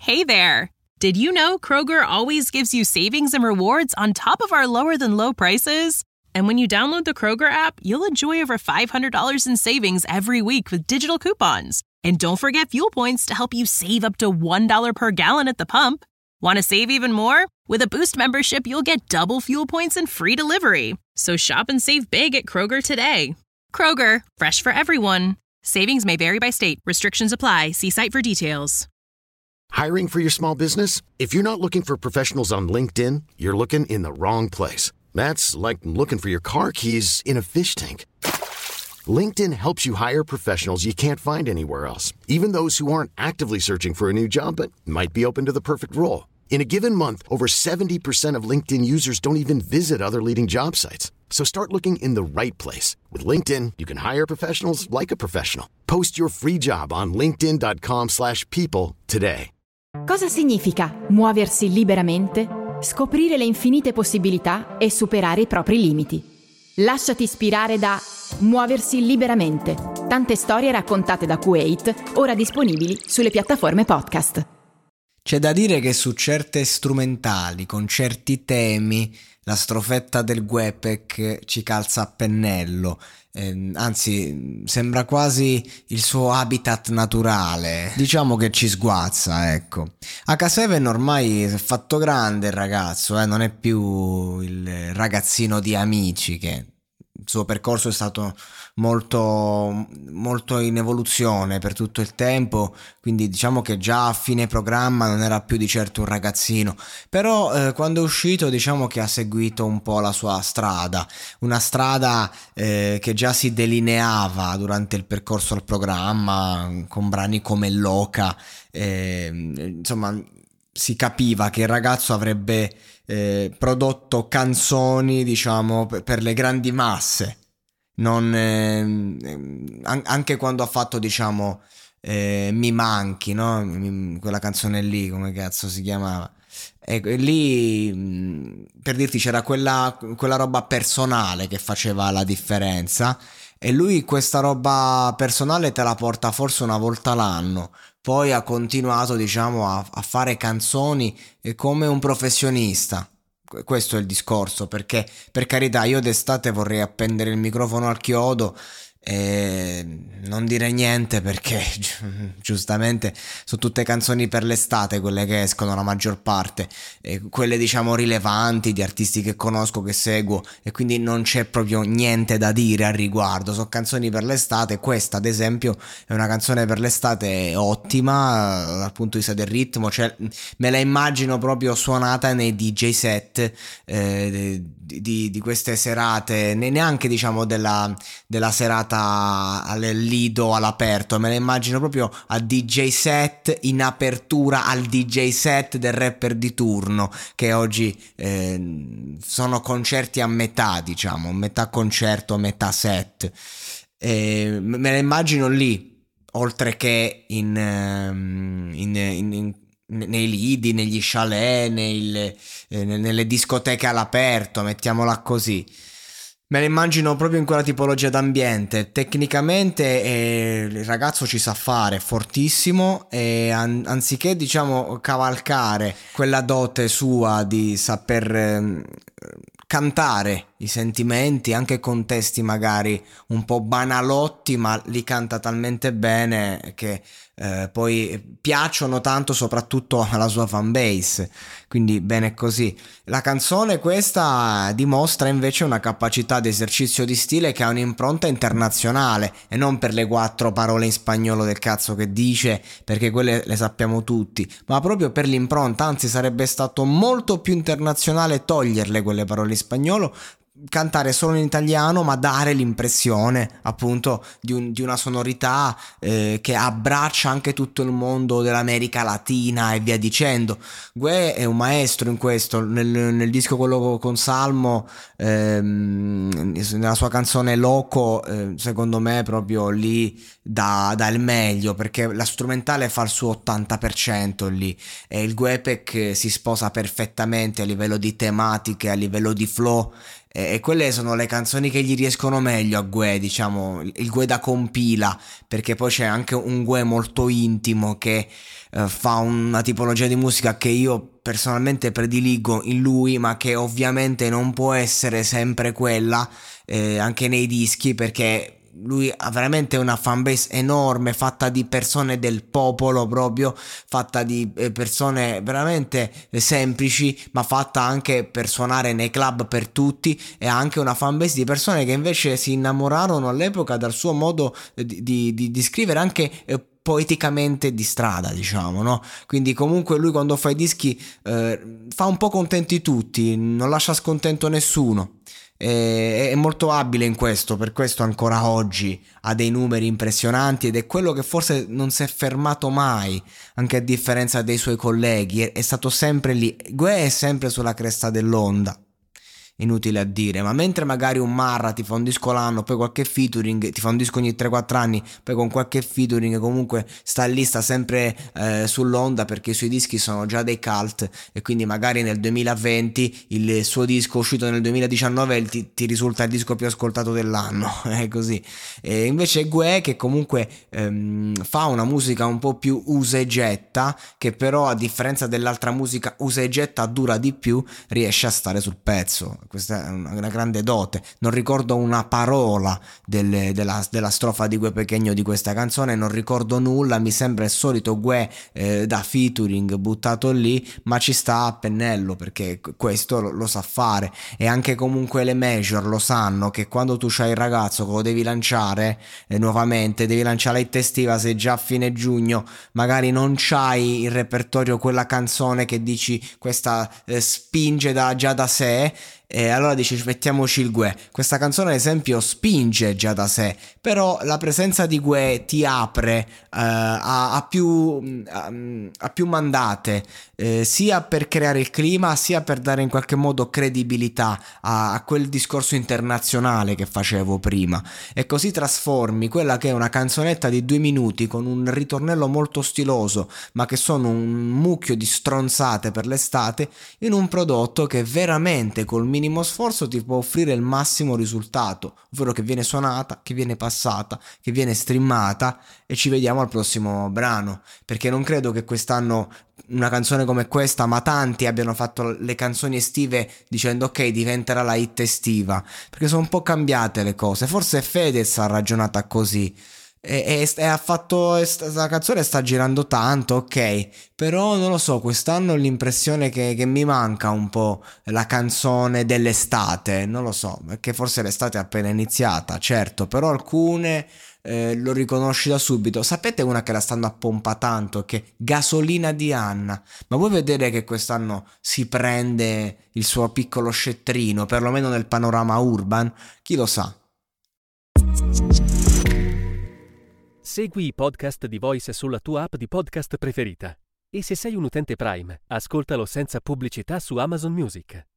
Hey there! Did you know Kroger always gives you savings and rewards on top of our lower-than-low prices? And when you download the Kroger app, you'll enjoy over $500 in savings every week with digital coupons. And don't forget fuel points to help you save up to $1 per gallon at the pump. Want to save even more? With a Boost membership, you'll get double fuel points and free delivery. So shop and save big at Kroger today. Kroger, fresh for everyone. Savings may vary by state. Restrictions apply. See site for details. Hiring for your small business? If you're not looking for professionals on LinkedIn, you're looking in the wrong place. That's like looking for your car keys in a fish tank. LinkedIn helps you hire professionals you can't find anywhere else, even those who aren't actively searching for a new job but might be open to the perfect role. In a given month, over 70% of LinkedIn users don't even visit other leading job sites. So start looking in the right place. With LinkedIn, you can hire professionals like a professional. Post your free job on linkedin.com/people today. Cosa significa muoversi liberamente, scoprire le infinite possibilità e superare i propri limiti? Lasciati ispirare da Muoversi liberamente. Tante storie raccontate da Kuwait, ora disponibili sulle piattaforme podcast. C'è da dire che su certe strumentali, con certi temi, la strofetta del Guepec ci calza a pennello, anzi sembra quasi il suo habitat naturale, diciamo che ci sguazza, ecco. H7 ormai si è fatto grande il ragazzo, non è più il ragazzino di Amici, che il suo percorso è stato molto in evoluzione per tutto il tempo, quindi diciamo che già a fine programma non era più di certo un ragazzino, però quando è uscito diciamo che ha seguito un po' la sua strada, una strada che già si delineava durante il percorso al programma con brani come Loca, insomma si capiva che il ragazzo avrebbe prodotto canzoni diciamo per le grandi masse, non anche quando ha fatto diciamo Mi manchi, no? Quella canzone lì, come cazzo si chiamava, e lì per dirti c'era quella roba personale che faceva la differenza, e lui questa roba personale te la porta forse una volta l'anno. Poi ha continuato diciamo a fare canzoni come un professionista. Questo è il discorso, perché per carità io d'estate vorrei appendere il microfono al chiodo e non dire niente, perché giustamente sono tutte canzoni per l'estate quelle che escono, la maggior parte, quelle diciamo rilevanti di artisti che conosco, che seguo, e quindi non c'è proprio niente da dire al riguardo, sono canzoni per l'estate. Questa ad esempio è una canzone per l'estate ottima dal punto di vista del ritmo, cioè me la immagino proprio suonata nei DJ set di queste serate, neanche diciamo della serata al Lido all'aperto, me la immagino proprio a DJ set, in apertura al DJ set del rapper di turno, che oggi sono concerti a metà, diciamo metà concerto, metà set, me la immagino lì, oltre che nei lidi, negli chalet, nelle discoteche all'aperto, mettiamola così. Me la immagino proprio in quella tipologia d'ambiente. Tecnicamente il ragazzo ci sa fare, fortissimo, e anziché diciamo cavalcare quella dote sua di saper cantare i sentimenti anche con testi magari un po' banalotti, ma li canta talmente bene che poi piacciono tanto soprattutto alla sua fanbase, quindi bene così. La canzone questa dimostra invece una capacità di esercizio di stile che ha un'impronta internazionale, e non per le 4 parole in spagnolo del cazzo che dice, perché quelle le sappiamo tutti, ma proprio per l'impronta. Anzi, sarebbe stato molto più internazionale toglierle quelle parole in spagnolo, cantare solo in italiano, ma dare l'impressione appunto di una sonorità che abbraccia anche tutto il mondo dell'America Latina e via dicendo. Gue è un maestro in questo. Nel disco quello con Salmo, nella sua canzone Loco, secondo me proprio lì dà il meglio, perché la strumentale fa il suo 80% lì, e il Guepec si sposa perfettamente a livello di tematiche, a livello di flow. e quelle sono le canzoni che gli riescono meglio a Guè, diciamo, il Guè da compila, perché poi c'è anche un Guè molto intimo che fa una tipologia di musica che io personalmente prediligo in lui, ma che ovviamente non può essere sempre quella anche nei dischi, perché lui ha veramente una fanbase enorme, fatta di persone del popolo proprio, fatta di persone veramente semplici, ma fatta anche per suonare nei club per tutti, e ha anche una fanbase di persone che invece si innamorarono all'epoca dal suo modo di scrivere anche poeticamente di strada, diciamo, no? Quindi comunque lui quando fa i dischi fa un po' contenti tutti, non lascia scontento nessuno. È molto abile in questo, per questo ancora oggi ha dei numeri impressionanti, ed è quello che forse non si è fermato mai, anche a differenza dei suoi colleghi, è stato sempre lì. Guè è sempre sulla cresta dell'onda, inutile a dire, ma mentre magari un Marra ti fa un disco l'anno, poi qualche featuring, ti fa un disco ogni 3-4 anni, poi con qualche featuring comunque sta lì, sta sempre sull'onda, perché i suoi dischi sono già dei cult, e quindi magari nel 2020 il suo disco uscito nel 2019 ti risulta il disco più ascoltato dell'anno, è così. E invece Guè, che comunque fa una musica un po' più usa e getta, che però a differenza dell'altra musica usa e getta dura di più, riesce a stare sul pezzo. Questa è una grande dote. Non ricordo una parola della strofa di Guè Pequeño di questa canzone, non ricordo nulla, mi sembra il solito Guè da featuring buttato lì, ma ci sta a pennello, perché questo lo sa fare. E anche comunque le major lo sanno che quando tu c'hai il ragazzo che lo devi lanciare nuovamente, devi lanciare la hit estiva, se già a fine giugno magari non c'hai il repertorio quella canzone che dici questa spinge già da sé, e allora dici mettiamoci il Guè. Questa canzone ad esempio spinge già da sé, però la presenza di Guè ti apre a più mandate, sia per creare il clima, sia per dare in qualche modo credibilità a quel discorso internazionale che facevo prima, e così trasformi quella che è una canzonetta di 2 minuti con un ritornello molto stiloso, ma che sono un mucchio di stronzate per l'estate, in un prodotto che veramente col minimo sforzo ti può offrire il massimo risultato, ovvero che viene suonata, che viene passata, che viene streamata, e ci vediamo al prossimo brano, perché non credo che quest'anno una canzone come questa, ma tanti abbiano fatto le canzoni estive dicendo ok, diventerà la hit estiva, perché sono un po' cambiate le cose. Forse Fedez ha ragionata così e ha fatto, la canzone sta girando tanto, ok, però non lo so, quest'anno ho l'impressione che mi manca un po' la canzone dell'estate, non lo so, perché forse l'estate è appena iniziata, certo, però alcune lo riconosci da subito. Sapete una che la stanno a pompa tanto, che Gasolina di Anna, ma vuoi vedere che quest'anno si prende il suo piccolo scetrino, perlomeno nel panorama urban? Chi lo sa. Segui i podcast di Voice sulla tua app di podcast preferita. E se sei un utente Prime, ascoltalo senza pubblicità su Amazon Music.